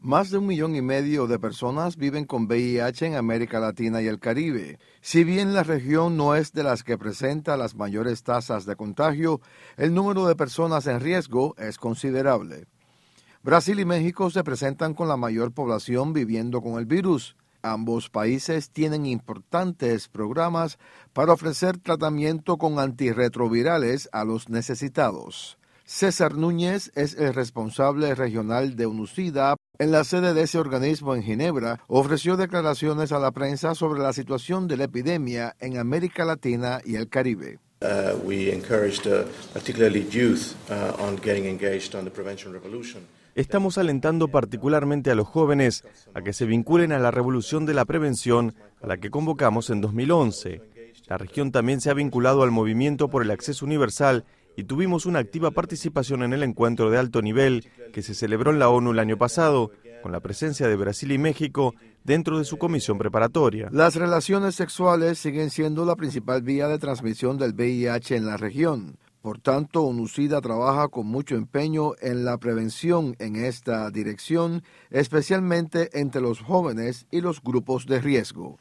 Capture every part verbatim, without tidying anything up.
Más de un millón y medio de personas viven con V I H en América Latina y el Caribe. Si bien la región no es de las que presenta las mayores tasas de contagio, el número de personas en riesgo es considerable. Brasil y México se presentan con la mayor población viviendo con el virus. Ambos países tienen importantes programas para ofrecer tratamiento con antirretrovirales a los necesitados. César Núñez es el responsable regional de UNUSIDA. En la sede de ese organismo en Ginebra, ofreció declaraciones a la prensa sobre la situación de la epidemia en América Latina y el Caribe. Uh, we encouraged uh, particularly youth uh, on getting engaged on the prevention revolution. Estamos alentando particularmente a los jóvenes a que se vinculen a la revolución de la prevención a la que convocamos en dos mil once. La región también se ha vinculado al movimiento por el acceso universal y tuvimos una activa participación en el encuentro de alto nivel que se celebró en la ONU el año pasado, con la presencia de Brasil y México dentro de su comisión preparatoria. Las relaciones sexuales siguen siendo la principal vía de transmisión del V I H en la región. Por tanto, UNUSIDA trabaja con mucho empeño en la prevención en esta dirección, especialmente entre los jóvenes y los grupos de riesgo.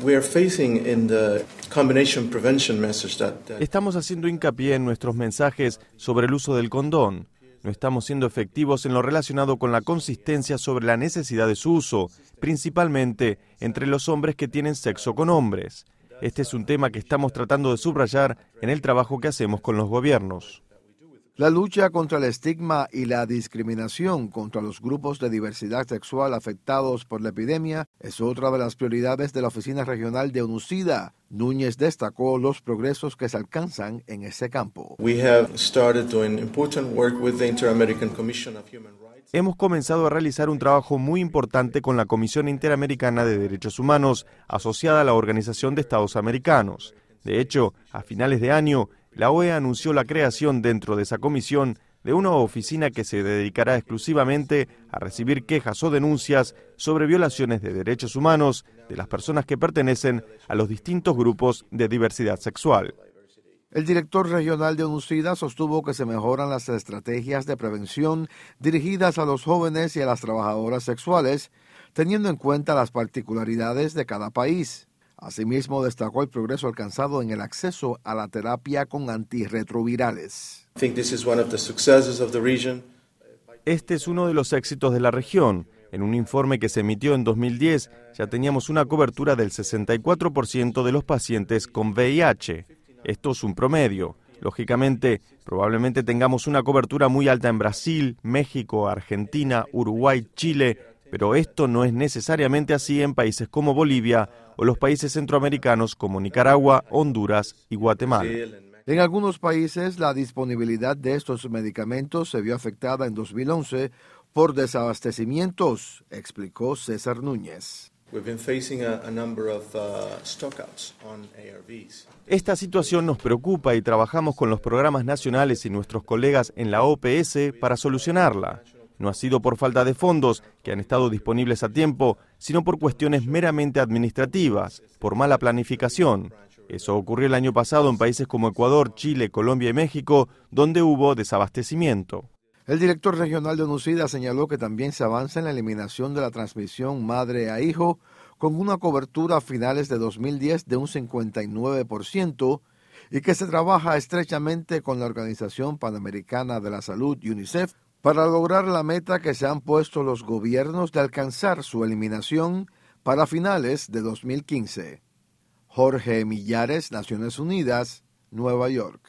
Estamos haciendo hincapié en nuestros mensajes sobre el uso del condón. No estamos siendo efectivos en lo relacionado con la consistencia sobre la necesidad de su uso, principalmente entre los hombres que tienen sexo con hombres. Este es un tema que estamos tratando de subrayar en el trabajo que hacemos con los gobiernos. La lucha contra el estigma y la discriminación contra los grupos de diversidad sexual afectados por la epidemia es otra de las prioridades de la Oficina Regional de UNUSIDA. Núñez destacó los progresos que se alcanzan en ese campo. We have started doing important work with the Inter-American Commission of Human Rights. Hemos comenzado a realizar un trabajo muy importante con la Comisión Interamericana de Derechos Humanos, asociada a la Organización de Estados Americanos. De hecho, a finales de año, la O E A anunció la creación dentro de esa comisión de una oficina que se dedicará exclusivamente a recibir quejas o denuncias sobre violaciones de derechos humanos de las personas que pertenecen a los distintos grupos de diversidad sexual. El director regional de UNUSIDA sostuvo que se mejoran las estrategias de prevención dirigidas a los jóvenes y a las trabajadoras sexuales, teniendo en cuenta las particularidades de cada país. Asimismo, destacó el progreso alcanzado en el acceso a la terapia con antirretrovirales. Este es uno de los éxitos de la región. En un informe que se emitió en dos mil diez, ya teníamos una cobertura del sesenta y cuatro por ciento de los pacientes con V I H. Esto es un promedio. Lógicamente, probablemente tengamos una cobertura muy alta en Brasil, México, Argentina, Uruguay, Chile, pero esto no es necesariamente así en países como Bolivia o los países centroamericanos como Nicaragua, Honduras y Guatemala. En algunos países, la disponibilidad de estos medicamentos se vio afectada en dos mil once por desabastecimientos, explicó César Núñez. Esta situación nos preocupa y trabajamos con los programas nacionales y nuestros colegas en la O P S para solucionarla. No ha sido por falta de fondos que han estado disponibles a tiempo, sino por cuestiones meramente administrativas, por mala planificación. Eso ocurrió el año pasado en países como Ecuador, Chile, Colombia y México, donde hubo desabastecimiento. El director regional de UNUSIDA señaló que también se avanza en la eliminación de la transmisión madre a hijo, con una cobertura a finales de dos mil diez de un cincuenta y nueve por ciento, y que se trabaja estrechamente con la Organización Panamericana de la Salud, UNICEF, para lograr la meta que se han puesto los gobiernos de alcanzar su eliminación para finales de dos mil quince. Jorge Millares, Naciones Unidas, Nueva York.